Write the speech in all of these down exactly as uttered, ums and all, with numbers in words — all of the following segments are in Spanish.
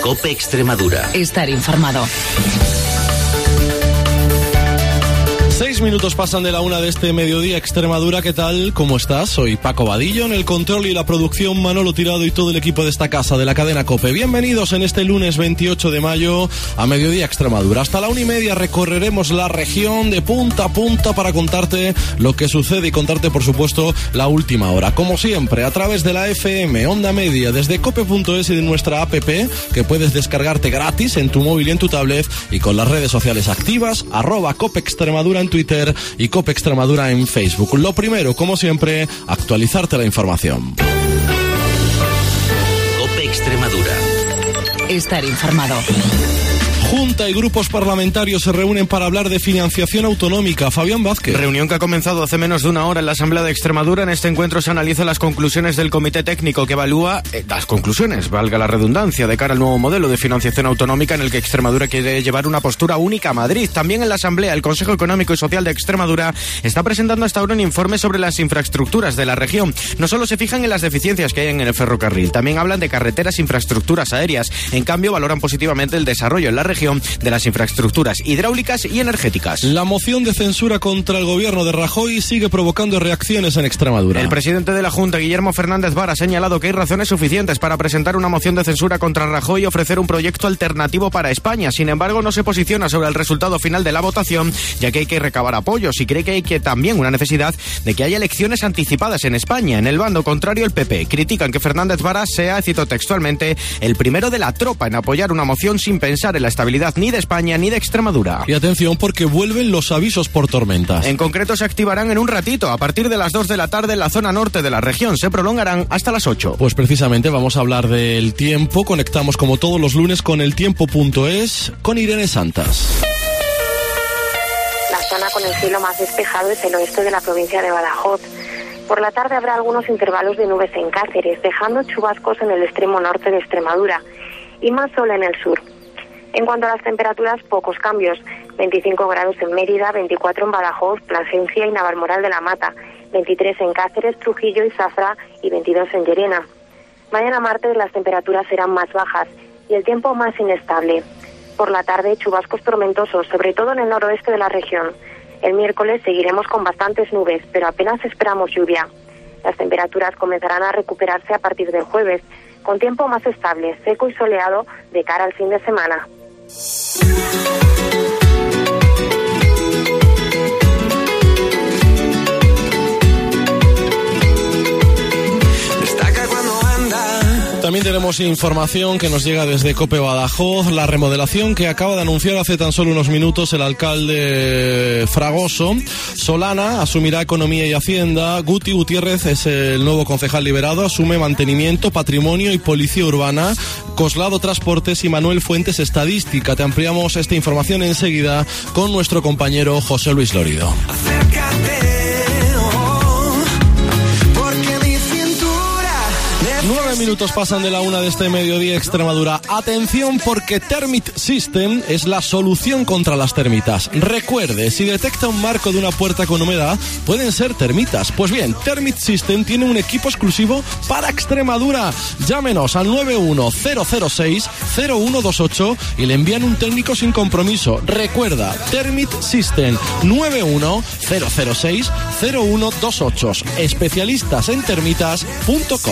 COPE Extremadura. Estar informado. Seis minutos pasan de la una de este mediodía. Extremadura, ¿qué tal? ¿Cómo estás? Soy Paco Vadillo, en el control y la producción Manolo Tirado y todo el equipo de esta casa, de la cadena COPE. Bienvenidos en este lunes veintiocho de mayo a Mediodía Extremadura. Hasta la una y media recorreremos la región de punta a punta para contarte lo que sucede y contarte, por supuesto, la última hora. Como siempre, a través de la F M, Onda Media, desde cope punto es y de nuestra app, que puedes descargarte gratis en tu móvil y en tu tablet, y con las redes sociales activas, arroba COPE Extremadura en Twitter y COPE Extremadura en Facebook. Lo primero, como siempre, actualizarte la información. COPE Extremadura. Estar informado. Junta y grupos parlamentarios se reúnen para hablar de financiación autonómica. Fabián Vázquez. Reunión que ha comenzado hace menos de una hora en la Asamblea de Extremadura. En este encuentro se analizan las conclusiones del Comité Técnico que evalúa eh, las conclusiones, valga la redundancia, de cara al nuevo modelo de financiación autonómica en el que Extremadura quiere llevar una postura única a Madrid. También en la Asamblea, el Consejo Económico y Social de Extremadura está presentando hasta ahora un informe sobre las infraestructuras de la región. No solo se fijan en las deficiencias que hay en el ferrocarril, también hablan de carreteras e infraestructuras aéreas. En cambio, valoran positivamente el desarrollo en la región de las infraestructuras hidráulicas y energéticas. La moción de censura contra el gobierno de Rajoy sigue provocando reacciones en Extremadura. El presidente de la Junta, Guillermo Fernández Vara, ha señalado que hay razones suficientes para presentar una moción de censura contra Rajoy y ofrecer un proyecto alternativo para España. Sin embargo, no se posiciona sobre el resultado final de la votación, ya que hay que recabar apoyos, y cree que hay que también una necesidad de que haya elecciones anticipadas en España. En el bando contrario, el P P critican que Fernández Vara sea, cito textualmente, el primero de la tropa en apoyar una moción sin pensar en la estabilidad ni de España ni de Extremadura. Y atención, porque vuelven los avisos por tormentas. En concreto, se activarán en un ratito, a partir de las dos de la tarde en la zona norte de la región. Se prolongarán hasta las ocho. Pues precisamente vamos a hablar del tiempo. Conectamos como todos los lunes con el tiempo punto es con Irene Santas. La zona con el cielo más despejado es el oeste de la provincia de Badajoz. Por la tarde habrá algunos intervalos de nubes en Cáceres, dejando chubascos en el extremo norte de Extremadura y más sol en el sur. En cuanto a las temperaturas, pocos cambios. veinticinco grados en Mérida, veinticuatro en Badajoz, Plasencia y Navalmoral de la Mata, veintitrés en Cáceres, Trujillo y Zafra y veintidós en Llerena. Mañana martes las temperaturas serán más bajas y el tiempo más inestable. Por la tarde, chubascos tormentosos, sobre todo en el noroeste de la región. El miércoles seguiremos con bastantes nubes, pero apenas esperamos lluvia. Las temperaturas comenzarán a recuperarse a partir del jueves, con tiempo más estable, seco y soleado de cara al fin de semana. También tenemos información que nos llega desde COPE Badajoz, la remodelación que acaba de anunciar hace tan solo unos minutos el alcalde Fragoso. Solana asumirá Economía y Hacienda, Guti Gutiérrez es el nuevo concejal liberado, asume Mantenimiento, Patrimonio y Policía Urbana, Coslado Transportes y Manuel Fuentes Estadística. Te ampliamos esta información enseguida con nuestro compañero José Luis Lorido. Nueve minutos pasan de la una de este mediodía. Extremadura. Atención, porque Termit System es la solución contra las termitas. Recuerde, si detecta un marco de una puerta con humedad, pueden ser termitas. Pues bien, Termit System tiene un equipo exclusivo para Extremadura. Llámenos al nueve uno cero cero seis cero uno dos ocho y le envían un técnico sin compromiso. Recuerda, Termit System nueve uno cero cero seis cero uno dos ocho. Especialistas en termitas punto com.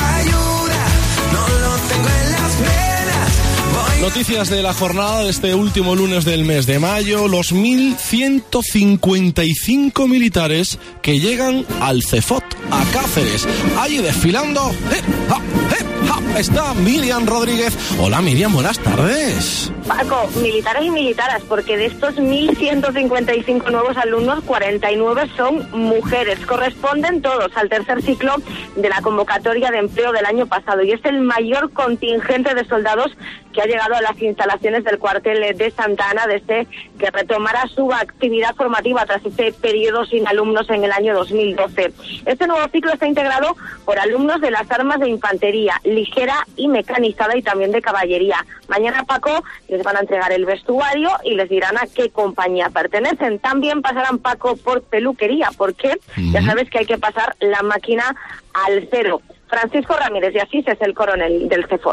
Noticias de la jornada de este último lunes del mes de mayo. Los mil ciento cincuenta y cinco militares que llegan al CEFOT, a Cáceres. Allí desfilando hip, hop, hip, hop, está Miriam Rodríguez. Hola Miriam, buenas tardes. Paco, militares y militaras, porque de estos mil ciento cincuenta y cinco nuevos alumnos, cuarenta y nueve son mujeres. Corresponden todos al tercer ciclo de la convocatoria de empleo del año pasado y es el mayor contingente de soldados que ha llegado a las instalaciones del cuartel de Santa Ana desde que retomara su actividad formativa tras ese periodo sin alumnos en el año dos mil doce. Este nuevo ciclo está integrado por alumnos de las armas de infantería, ligera y mecanizada y también de caballería. Mañana, Paco, les van a entregar el vestuario y les dirán a qué compañía pertenecen. También pasarán, Paco, por peluquería, porque uh-huh. ya sabes que hay que pasar la máquina al cero. Francisco Ramírez de Asís es el coronel del CEFOT.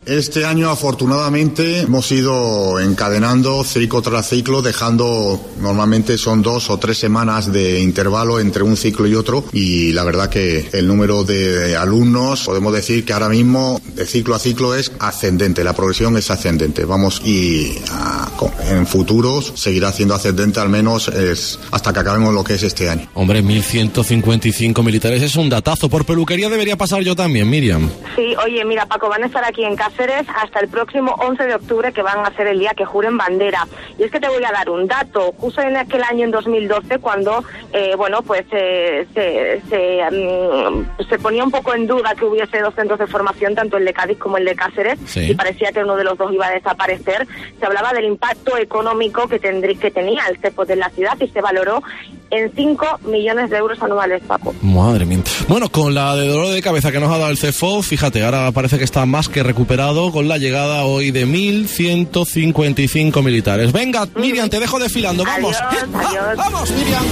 Este año, afortunadamente, hemos ido encadenando ciclo tras ciclo, dejando, normalmente son dos o tres semanas de intervalo entre un ciclo y otro, y la verdad que el número de alumnos, podemos decir que ahora mismo, de ciclo a ciclo, es ascendente, la progresión es ascendente. Vamos, y a, en futuros seguirá siendo ascendente, al menos es hasta que acabemos lo que es este año. Hombre, mil ciento cincuenta y cinco militares es un datazo. Por peluquería debería pasar yo también, Miriam. Sí, oye, mira, Paco, van a estar aquí en Cáceres hasta el próximo once de octubre, que van a ser el día que juren bandera. Y es que te voy a dar un dato. Justo en aquel año, en dos mil doce, cuando, eh, bueno, pues eh, se, se, um, se ponía un poco en duda que hubiese dos centros de formación, tanto el de Cádiz como el de Cáceres, sí. Y parecía que uno de los dos iba a desaparecer. Se hablaba del impacto económico que, tendrí, que tenía el CEPOS de la ciudad y se valoró en cinco millones de euros anuales, Paco. Madre mía. Bueno, con la de dolor de cabeza que nos ha dado el CEFO, fíjate, ahora parece que está más que recuperado con la llegada hoy de mil ciento cincuenta y cinco militares. Venga, Miriam, te dejo desfilando. Vamos. Adiós, adiós. Vamos, Miriam.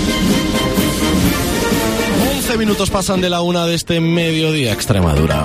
once minutos pasan de la una de este mediodía, Extremadura.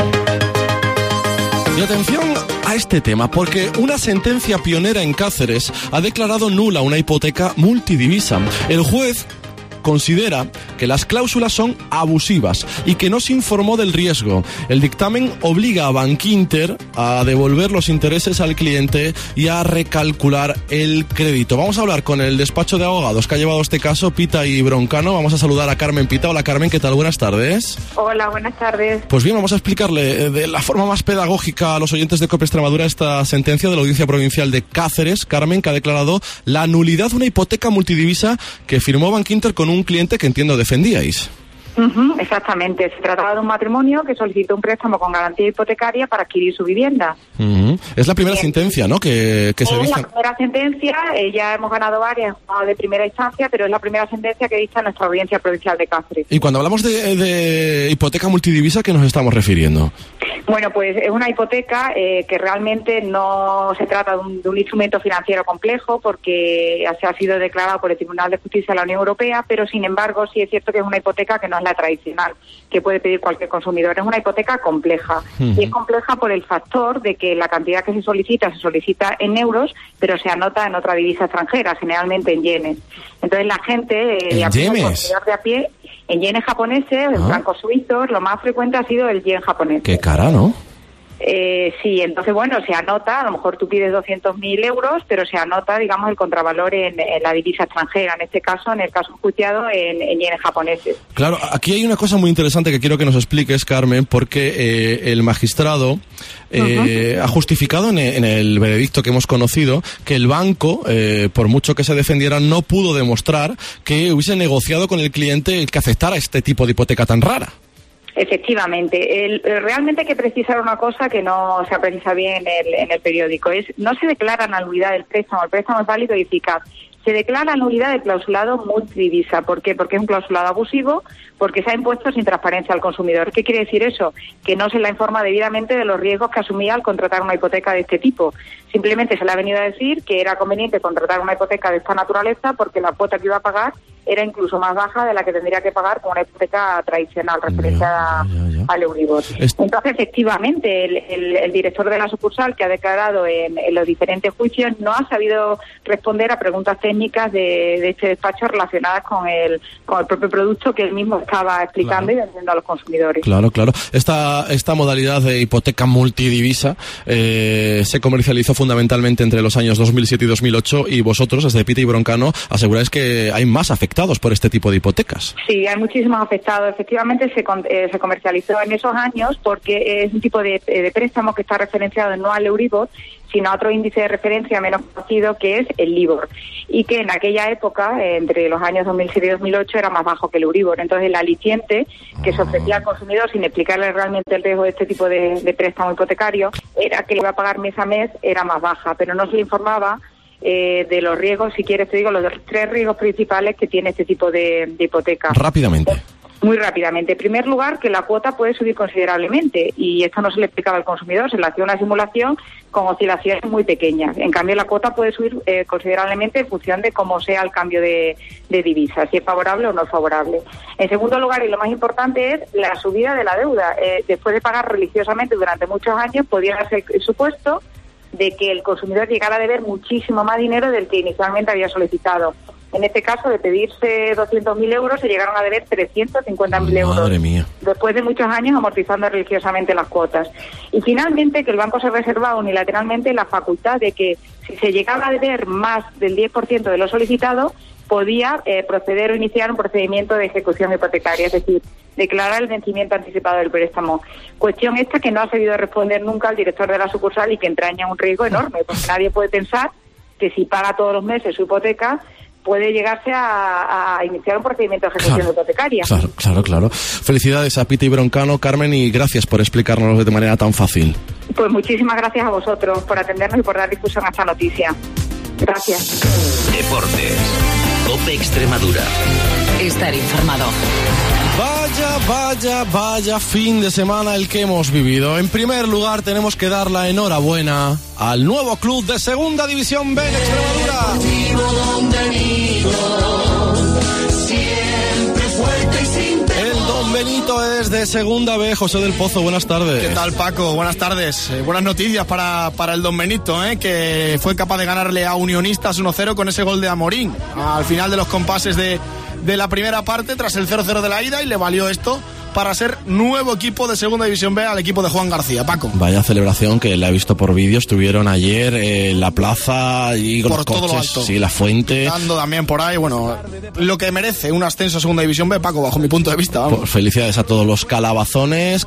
Y atención a este tema, porque una sentencia pionera en Cáceres ha declarado nula una hipoteca multidivisa. El juez considera que las cláusulas son abusivas y que no se informó del riesgo. El dictamen obliga a Bankinter a devolver los intereses al cliente y a recalcular el crédito. Vamos a hablar con el despacho de abogados que ha llevado este caso, Pita y Broncano. Vamos a saludar a Carmen Pita. Hola, Carmen, ¿qué tal? Buenas tardes. Hola, buenas tardes. Pues bien, vamos a explicarle de la forma más pedagógica a los oyentes de COPE Extremadura esta sentencia de la Audiencia Provincial de Cáceres, Carmen, que ha declarado la nulidad de una hipoteca multidivisa que firmó Bankinter con un un cliente que entiendo defendíais. Uh-huh, exactamente, se trataba de un matrimonio que solicitó un préstamo con garantía hipotecaria para adquirir su vivienda. Uh-huh. Es la primera Bien. sentencia, ¿no? Que, que se es dicta. la primera sentencia, eh, ya hemos ganado varias de primera instancia, pero es la primera sentencia que dicta nuestra Audiencia Provincial de Cáceres. Y cuando hablamos de, de hipoteca multidivisa, ¿a qué nos estamos refiriendo? Bueno, pues es una hipoteca eh, que realmente no se trata de un, de un instrumento financiero complejo, porque se ha sido declarado por el Tribunal de Justicia de la Unión Europea, pero sin embargo sí es cierto que es una hipoteca que no es la tradicional que puede pedir cualquier consumidor. Es una hipoteca compleja. Uh-huh. Y es compleja por el factor de que la cantidad que se solicita se solicita en euros, pero se anota en otra divisa extranjera, generalmente en yenes. Entonces la gente, eh, ¿En yenes? El consumidor de a pie, en yenes japoneses, en ¿Ah? francos suizos, lo más frecuente ha sido el yen japonés. Qué cara, ¿no? Eh, sí, entonces, bueno, se anota, a lo mejor tú pides doscientos mil euros, pero se anota, digamos, el contravalor en, en la divisa extranjera, en este caso, en el caso enjuiciado, en, en yenes japoneses. Claro, aquí hay una cosa muy interesante que quiero que nos expliques, Carmen, porque eh, el magistrado eh, uh-huh. ha justificado en, en el veredicto que hemos conocido que el banco, eh, por mucho que se defendiera, no pudo demostrar que hubiese negociado con el cliente que aceptara este tipo de hipoteca tan rara. Efectivamente. El, realmente hay que precisar una cosa que no se precisa bien en el, en el periódico. Es no se declara nulidad del préstamo. El préstamo es válido y eficaz. Se declara nulidad del clausulado multidivisa. ¿Por qué? Porque es un clausulado abusivo, porque se ha impuesto sin transparencia al consumidor. ¿Qué quiere decir eso? Que no se le informa debidamente de los riesgos que asumía al contratar una hipoteca de este tipo. Simplemente se le ha venido a decir que era conveniente contratar una hipoteca de esta naturaleza porque la cuota que iba a pagar era incluso más baja de la que tendría que pagar con una hipoteca tradicional referenciada ya, ya, ya. al Euribor. Est- Entonces, efectivamente, el, el, el director de la sucursal que ha declarado en, en los diferentes juicios no ha sabido responder a preguntas técnicas de, de este despacho relacionadas con el, con el propio producto que él mismo estaba explicando claro. y vendiendo a los consumidores. Claro, claro. Esta, esta modalidad de hipoteca multidivisa eh, se comercializó fundamentalmente entre los años dos mil siete y dos mil ocho y vosotros, desde Pita y Broncano, aseguráis que hay más afectados por este tipo de hipotecas. Sí, hay muchísimos afectados. Efectivamente se, eh, se comercializó en esos años porque es un tipo de, de préstamo que está referenciado no al Euribor, sino a otro índice de referencia menos conocido que es el LIBOR, y que en aquella época, eh, entre los años dos mil siete y dos mil ocho, era más bajo que el Euribor. Entonces el aliciente que se ofrecía al consumidor sin explicarle realmente el riesgo de este tipo de, de préstamo hipotecario era que le iba a pagar mes a mes, era más baja, pero no se le informaba Eh, de los riesgos, si quieres te digo, los tres riesgos principales que tiene este tipo de, de hipoteca. Rápidamente. Muy rápidamente. En primer lugar, que la cuota puede subir considerablemente y esto no se le explicaba al consumidor, se le hacía una simulación con oscilaciones muy pequeñas. En cambio, la cuota puede subir eh, considerablemente en función de cómo sea el cambio de, de divisa, si es favorable o no es favorable. En segundo lugar, y lo más importante, es la subida de la deuda. Eh, después de pagar religiosamente durante muchos años, podía darse el supuesto de que el consumidor llegara a deber muchísimo más dinero del que inicialmente había solicitado. En este caso, de pedirse doscientos mil euros, se llegaron a deber trescientos cincuenta mil euros. Madre mía. Después de muchos años amortizando religiosamente las cuotas. Y finalmente, que el banco se reservaba unilateralmente la facultad de que si se llegaba a deber más del diez por ciento de lo solicitado, podía eh, proceder o iniciar un procedimiento de ejecución hipotecaria, es decir, declarar el vencimiento anticipado del préstamo. Cuestión esta que no ha sabido responder nunca al director de la sucursal y que entraña un riesgo enorme, porque nadie puede pensar que si paga todos los meses su hipoteca, puede llegarse a, a iniciar un procedimiento de ejecución claro, hipotecaria. Claro, claro, claro. Felicidades a Piti Broncano, Carmen, y gracias por explicárnoslo de manera tan fácil. Pues muchísimas gracias a vosotros por atendernos y por dar difusión a esta noticia. Gracias. Deportes. COPE Extremadura. Estar informado. Vaya, vaya, vaya fin de semana el que hemos vivido. En primer lugar, tenemos que dar la enhorabuena al nuevo club de Segunda División B en Extremadura. El Don Benito es de Segunda B. José del Pozo, buenas tardes. ¿Qué tal, Paco? Buenas tardes. Eh, buenas noticias para, para el Don Benito, eh, que fue capaz de ganarle a Unionistas uno cero con ese gol de Amorín al final de los compases de, de la primera parte, tras el cero cero de la ida, y le valió esto para ser nuevo equipo de Segunda División B al equipo de Juan García. Paco. Vaya celebración que la he visto por vídeo. Estuvieron ayer en eh, la plaza y con por los todo coches, lo alto. Sí, la fuente. Dando también por ahí, bueno, lo que merece un ascenso a Segunda División B, Paco, bajo mi punto de vista. Vamos. Pues felicidades a todos los calabazones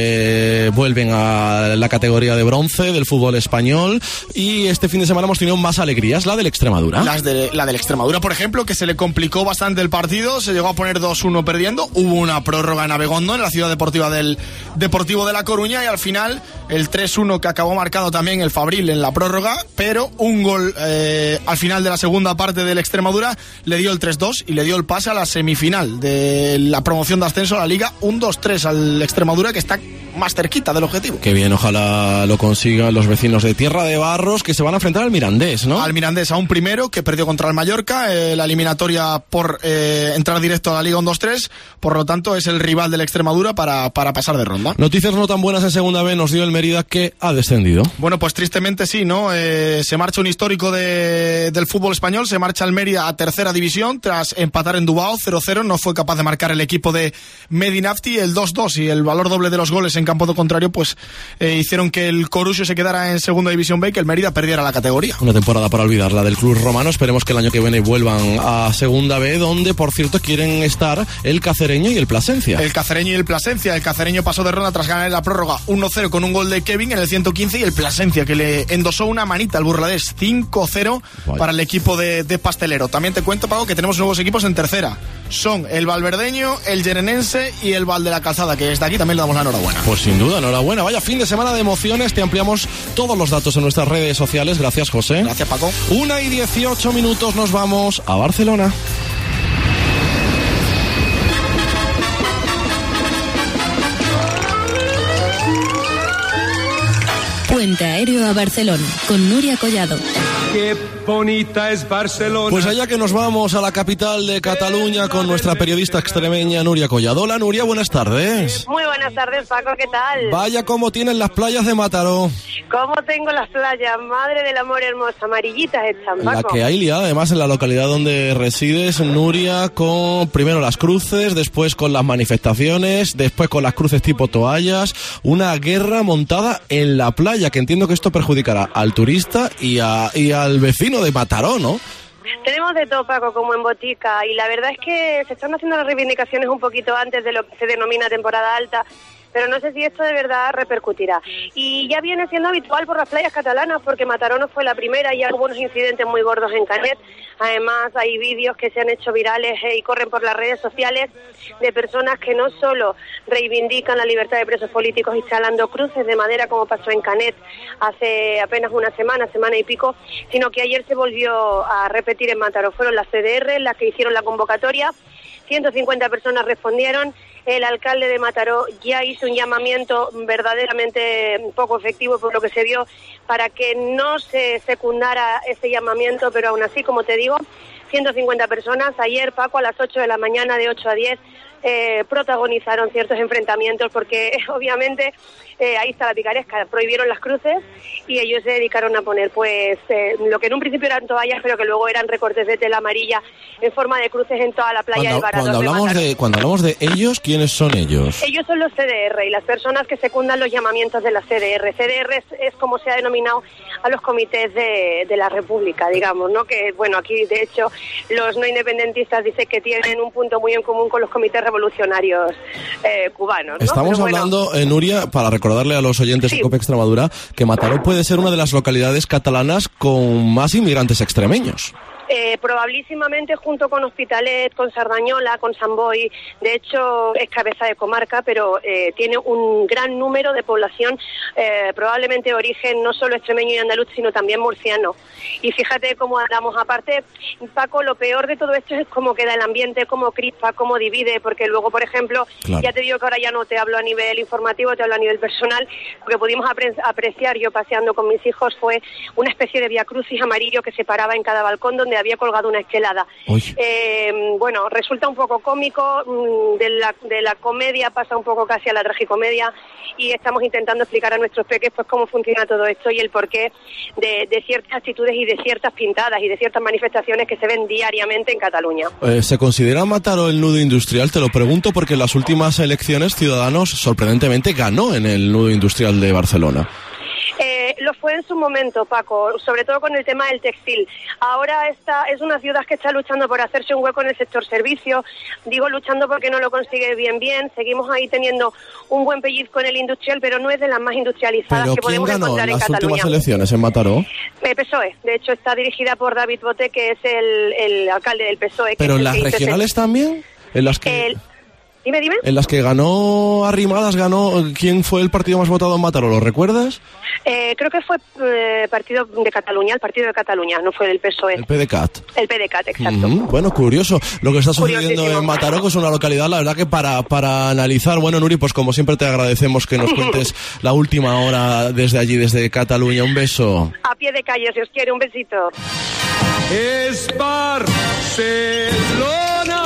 que vuelven a la categoría de bronce del fútbol español. Y este fin de semana hemos tenido más alegrías, la del Extremadura. Las de, la del Extremadura, por ejemplo, que se le complicó bastante el partido, se llegó a poner dos uno perdiendo, hubo una prórroga en Abegondo, en la ciudad deportiva del Deportivo de La Coruña, y al final el tres uno que acabó marcado también el Fabril en la prórroga, pero un gol eh, al final de la segunda parte del Extremadura le dio el tres dos y le dio el pase a la semifinal de la promoción de ascenso a la Liga. Un dos tres al Extremadura, que está más cerquita del objetivo. Qué bien, ojalá lo consigan los vecinos de Tierra de Barros, que se van a enfrentar al Mirandés, ¿no? Al Mirandés, a un primero que perdió contra el Mallorca, eh, la eliminatoria por eh, entrar directo a la Liga un dos tres, por lo tanto es el rival del Extremadura para, para pasar de ronda. Noticias no tan buenas en Segunda B nos dio el Mérida, que ha descendido. Bueno, pues tristemente sí, ¿no? Eh, se marcha un histórico de, del fútbol español, se marcha el Mérida a tercera división tras empatar en Dubao cero cero, no fue capaz de marcar el equipo de Medinafti, el dos dos y el valor doble de los goles en campo de contrario pues eh, hicieron que el Corusio se quedara en Segunda División B y que el Mérida perdiera la categoría. Una temporada para olvidar, la del club romano. Esperemos que el año que viene vuelvan a Segunda B, donde por cierto quieren estar el Cacereño y el Plasencia. El Cacereño y el Plasencia. El Cacereño pasó de ronda tras ganar en la prórroga uno cero con un gol de Kevin en el ciento quince, y el Plasencia que le endosó una manita al Burladés cinco cero para el equipo de, de Pastelero. También te cuento, Paco, que tenemos nuevos equipos en tercera. Son el Valverdeño, el Yerenense y el Val de la Calzada, que desde aquí también le damos la enhorabuena. Pues sin duda, enhorabuena. Vaya fin de semana de emociones. Te ampliamos todos los datos en nuestras redes sociales. Gracias, José. Gracias, Paco. Una y dieciocho minutos, nos vamos a Barcelona. Puente aéreo a Barcelona con Nuria Collado. Qué bonita es Barcelona. Pues allá que nos vamos a la capital de Cataluña con nuestra periodista extremeña Nuria Collado. Hola, Nuria, buenas tardes. Muy buenas tardes, Paco, ¿qué tal? Vaya cómo tienen las playas de Mataró. ¿Cómo tengo las playas? Madre del amor hermosa, amarillitas están, Paco. La que hay liada, además, en la localidad donde resides, Nuria, con primero las cruces, después con las manifestaciones, después con las cruces tipo toallas, una guerra montada en la playa, que entiendo que esto perjudicará al turista y, a, y al vecino de Mataró, ¿no? Tenemos de todo, Paco, como en botica, y la verdad es que se están haciendo las reivindicaciones un poquito antes de lo que se denomina temporada alta, pero no sé si esto de verdad repercutirá. Y ya viene siendo habitual por las playas catalanas, porque Mataró no fue la primera, y hubo unos incidentes muy gordos en Canet. Además, hay vídeos que se han hecho virales eh, y corren por las redes sociales de personas que no solo reivindican la libertad de presos políticos instalando cruces de madera, como pasó en Canet hace apenas una semana, semana y pico, sino que ayer se volvió a repetir en Mataró. Fueron las C D R las que hicieron la convocatoria, ciento cincuenta personas respondieron, el alcalde de Mataró ya hizo un llamamiento verdaderamente poco efectivo por lo que se vio para que no se secundara ese llamamiento, pero aún así, como te digo, ciento cincuenta personas ayer, Paco, a las ocho de la mañana, de ocho a diez, eh, protagonizaron ciertos enfrentamientos porque obviamente eh, ahí está la picaresca, prohibieron las cruces y ellos se dedicaron a poner pues eh, lo que en un principio eran toallas pero que luego eran recortes de tela amarilla en forma de cruces en toda la playa cuando, del Varador. Cuando hablamos de, de cuando hablamos de ellos, ¿quiénes son ellos? Ellos son los C D R y las personas que secundan los llamamientos de la C D R. C D R es, es como se ha denominado a los comités de, de la República, digamos, ¿no? Que bueno, aquí de hecho los no independentistas dicen que tienen un punto muy en común con los comités revolucionarios eh, cubanos, ¿no? Estamos Pero bueno, hablando, eh, Nuria, para recordarle a los oyentes sí. de COPE Extremadura, que Mataró puede ser una de las localidades catalanas con más inmigrantes extremeños. Eh, probabilísimamente junto con Hospitalet, con Sardañola, con San Boi. De hecho es cabeza de comarca, pero eh, tiene un gran número de población, eh, probablemente de origen no solo extremeño y andaluz, sino también murciano. Y fíjate cómo andamos. Aparte, Paco, lo peor de todo esto es cómo queda el ambiente, cómo crispa, cómo divide, porque luego, por ejemplo, claro. Ya te digo que ahora ya no te hablo a nivel informativo, te hablo a nivel personal. Lo que pudimos apre- apreciar yo paseando con mis hijos fue una especie de viacrucis amarillo que se paraba en cada balcón donde había colgado una estelada. Eh, bueno, resulta un poco cómico, de la, de la comedia pasa un poco casi a la tragicomedia y estamos intentando explicar a nuestros peques pues cómo funciona todo esto y el porqué de, de ciertas actitudes y de ciertas pintadas y de ciertas manifestaciones que se ven diariamente en Cataluña. Eh, ¿Se considera Mataró el nudo industrial? Te lo pregunto porque en las últimas elecciones Ciudadanos sorprendentemente ganó en el nudo industrial de Barcelona. Eh, lo fue en su momento, Paco, sobre todo con el tema del textil. Ahora esta es una ciudad que está luchando por hacerse un hueco en el sector servicio. Digo luchando porque no lo consigue bien bien. Seguimos ahí teniendo un buen pellizco en el industrial, pero no es de las más industrializadas ¿Pero que podemos quién ganó encontrar en las Cataluña. últimas elecciones en Mataró? Eh, P S O E. De hecho está dirigida por David Boté, que es el, el alcalde del P S O E. ¿Pero en las regionales también? ¿En las que...? El... Dime, dime. En las que ganó Arrimadas, ganó... ¿Quién fue el partido más votado en Mataró? ¿Lo recuerdas? Eh, creo que fue eh, partido de Cataluña, el partido de Cataluña, no fue del P S O E. El P D C A T. El P D C A T, exacto. Mm-hmm. Bueno, curioso lo que está sucediendo en Mataró, que es una localidad, la verdad que para, para analizar. Bueno, Nuri, pues como siempre te agradecemos que nos cuentes la última hora desde allí, desde Cataluña. Un beso. A pie de calle, si os quiere, un besito. Es Barcelona.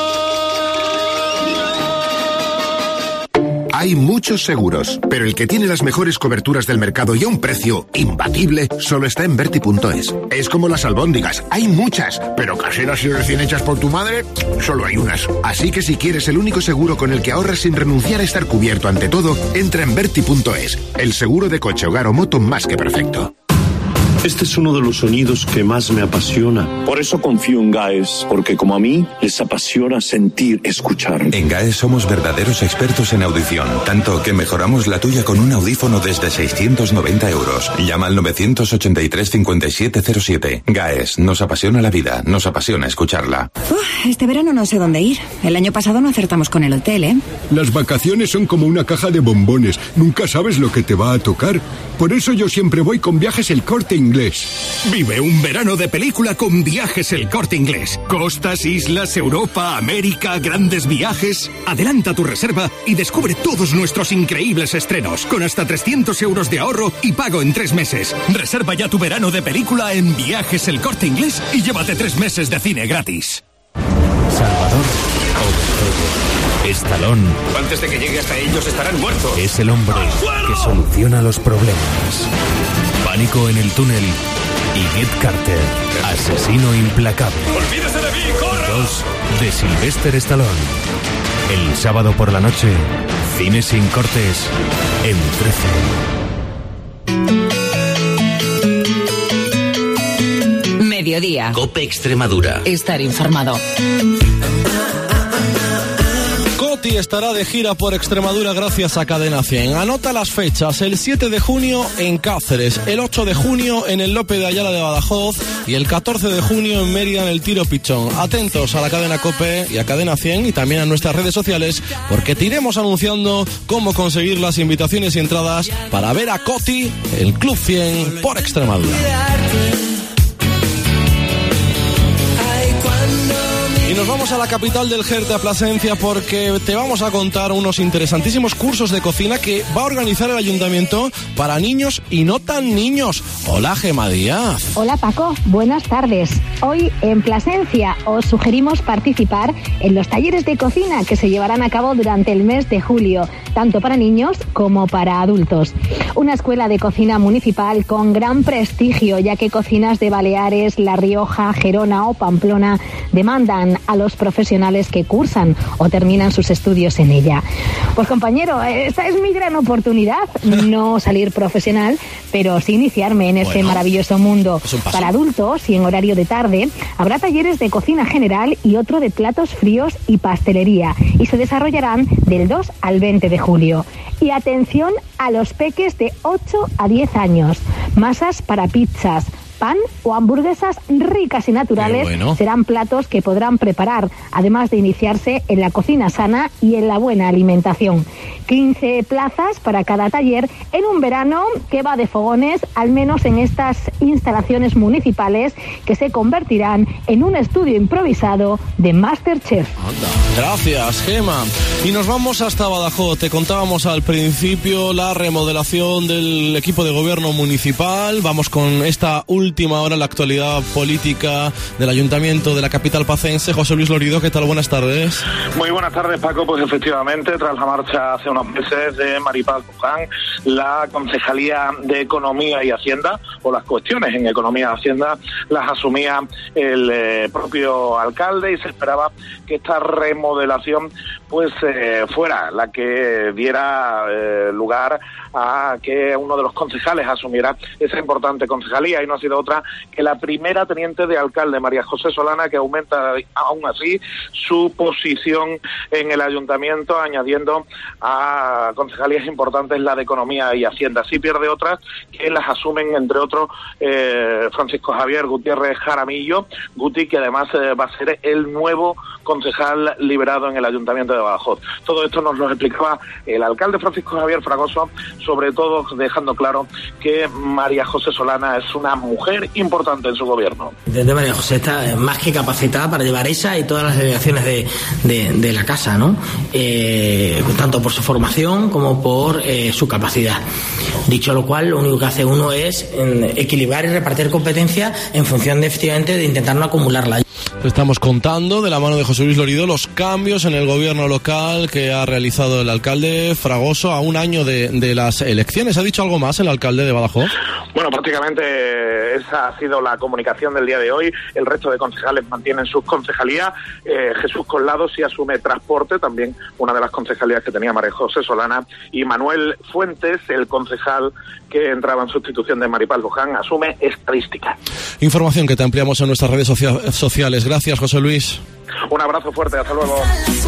Hay muchos seguros, pero el que tiene las mejores coberturas del mercado y a un precio imbatible solo está en Berti punto es. Es como las albóndigas, hay muchas, pero caseras y recién hechas por tu madre, solo hay unas. Así que si quieres el único seguro con el que ahorras sin renunciar a estar cubierto ante todo, entra en Berti punto es. El seguro de coche, hogar o moto más que perfecto. Este es uno de los sonidos que más me apasiona. Por eso confío en GAES, porque como a mí, les apasiona sentir, escuchar. En GAES somos verdaderos expertos en audición, tanto que mejoramos la tuya con un audífono desde seiscientos noventa euros. Llama al novecientos ochenta y tres cincuenta y siete cero siete. GAES, nos apasiona la vida, nos apasiona escucharla. Uf, este verano no sé dónde ir. El año pasado no acertamos con el hotel, ¿eh? Las vacaciones son como una caja de bombones. Nunca sabes lo que te va a tocar. Por eso yo siempre voy con Viajes El Corte Inglés. Vive un verano de película con Viajes El Corte Inglés. Costas, islas, Europa, América, grandes viajes. Adelanta tu reserva y descubre todos nuestros increíbles estrenos con hasta trescientos euros de ahorro y pago en tres meses. Reserva ya tu verano de película en Viajes El Corte Inglés y llévate tres meses de cine gratis. Salvador Stallone. Antes de que llegue hasta ellos estarán muertos. Es el hombre que soluciona los problemas. Pánico en el túnel y Get Carter, asesino implacable. ¡Olvídese de mí, corre! Dos de Sylvester Stallone. El sábado por la noche, cine sin cortes en trece. Mediodía. COPE Extremadura. Estar informado. Coti estará de gira por Extremadura gracias a Cadena cien. Anota las fechas: el siete de junio en Cáceres, el ocho de junio en el Lope de Ayala de Badajoz y el catorce de junio en Mérida en el Tiro Pichón. Atentos a la cadena COPE y a Cadena cien y también a nuestras redes sociales, porque te iremos anunciando cómo conseguir las invitaciones y entradas para ver a Coti, el Club cien por Extremadura. Y nos vamos a la capital del Jerte, a Plasencia, porque te vamos a contar unos interesantísimos cursos de cocina que va a organizar el ayuntamiento para niños y no tan niños. Hola, Gema Díaz. Hola, Paco. Buenas tardes. Hoy en Plasencia os sugerimos participar en los talleres de cocina que se llevarán a cabo durante el mes de julio, tanto para niños como para adultos. Una escuela de cocina municipal con gran prestigio, ya que cocinas de Baleares, La Rioja, Gerona o Pamplona demandan a los profesionales que cursan o terminan sus estudios en ella. Pues compañero, esta es mi gran oportunidad, no salir profesional, pero sí iniciarme en este bueno, maravilloso mundo. Para adultos y en horario de tarde habrá talleres de cocina general y otro de platos fríos y pastelería, y se desarrollarán del dos al veinte de julio. Y atención a los peques de ocho a diez años, masas para pizzas, pan o hamburguesas ricas y naturales bueno. serán platos que podrán preparar, además de iniciarse en la cocina sana y en la buena alimentación. quince plazas para cada taller en un verano que va de fogones, al menos en estas instalaciones municipales que se convertirán en un estudio improvisado de MasterChef. Anda. Gracias, Gema. Y nos vamos hasta Badajoz. Te contábamos al principio la remodelación del equipo de gobierno municipal. Vamos con esta última hora en la actualidad política del ayuntamiento de la capital pacense. José Luis Lorido, ¿qué tal? Buenas tardes. Muy buenas tardes, Paco. Pues efectivamente, tras la marcha hace unos meses de Maripaz Luján, la Concejalía de Economía y Hacienda, o las cuestiones en Economía y Hacienda, las asumía el eh, propio alcalde, y se esperaba que esta remodelación pues eh, fuera la que diera eh, lugar a que uno de los concejales asumiera esa importante concejalía, y no ha sido otra que la primera teniente de alcalde, María José Solana, que aumenta aún así su posición en el ayuntamiento, añadiendo a concejalías importantes la de Economía y Hacienda. Así pierde otras que las asumen, entre otros, eh, Francisco Javier Gutiérrez Jaramillo, Guti, que además eh, va a ser el nuevo concejal liberado en el ayuntamiento de Badajoz. Todo esto nos lo explicaba el alcalde Francisco Javier Fragoso, sobre todo dejando claro que María José Solana es una mujer importante en su gobierno. Desde María José está más que capacitada para llevar esa y todas las delegaciones de, de, de la casa, ¿no? Eh, tanto por su formación como por eh, su capacidad. Dicho lo cual, lo único que hace uno es eh, equilibrar y repartir competencias en función de, efectivamente, de intentar no acumularla. Estamos contando, de la mano de José Luis Lorido, los cambios en el gobierno local que ha realizado el alcalde Fragoso a un año de, de las elecciones. ¿Ha dicho algo más el alcalde de Badajoz? Bueno, prácticamente esa ha sido la comunicación del día de hoy. El resto de concejales mantienen sus concejalías. Eh, Jesús Collado sí asume transporte, también una de las concejalías que tenía María José Solana, y Manuel Fuentes, el concejal que entraba en sustitución de Maripaz Luján, asume estadística. Información que te ampliamos en nuestras redes socia- sociales. Gracias, José Luis. Un abrazo fuerte, hasta luego.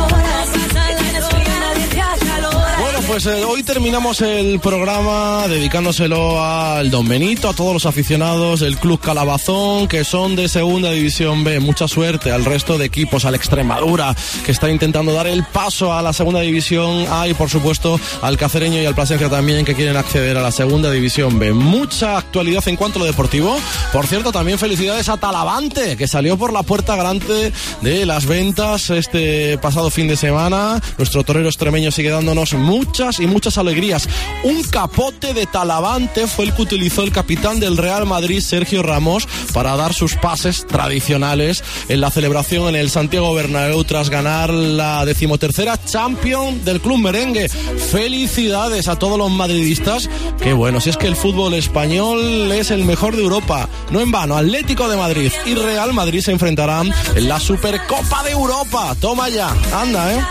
Bueno, pues eh, hoy terminamos el programa dedicándoselo al Don Benito, a todos los aficionados del Club Calabazón, que son de Segunda División B. Mucha suerte al resto de equipos, al Extremadura, que está intentando dar el paso a la Segunda División A, y por supuesto al Cacereño y al Plasencia también, que quieren acceder a la Segunda División B. Mucha actualidad en cuanto a lo deportivo. Por cierto, también felicidades a Talavante, que salió por la puerta grande de las ventas este pasado fin de semana. Nuestro torero extremeño sigue dándonos muchas y muchas alegrías. Un capote de Talavante fue el que utilizó el capitán del Real Madrid, Sergio Ramos, para dar sus pases tradicionales en la celebración en el Santiago Bernabéu tras ganar la decimotercera Champions del club merengue. Felicidades a todos los madridistas. Qué bueno, si es que el fútbol español es el mejor de Europa. No en vano, Atlético de Madrid y Real Madrid se enfrentarán en la Supercopa de Europa. Toma ya, anda, ¿eh?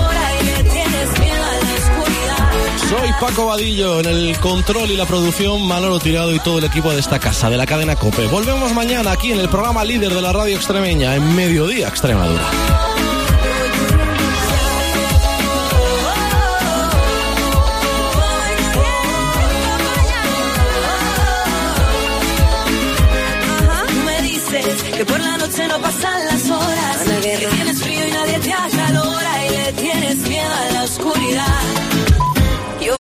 Soy Paco Vadillo, en el control y la producción Manolo Tirado y todo el equipo de esta casa, de la cadena COPE. Volvemos mañana aquí en el programa líder de la radio extremeña, en Mediodía Extremadura. Que por la noche no pasan las horas.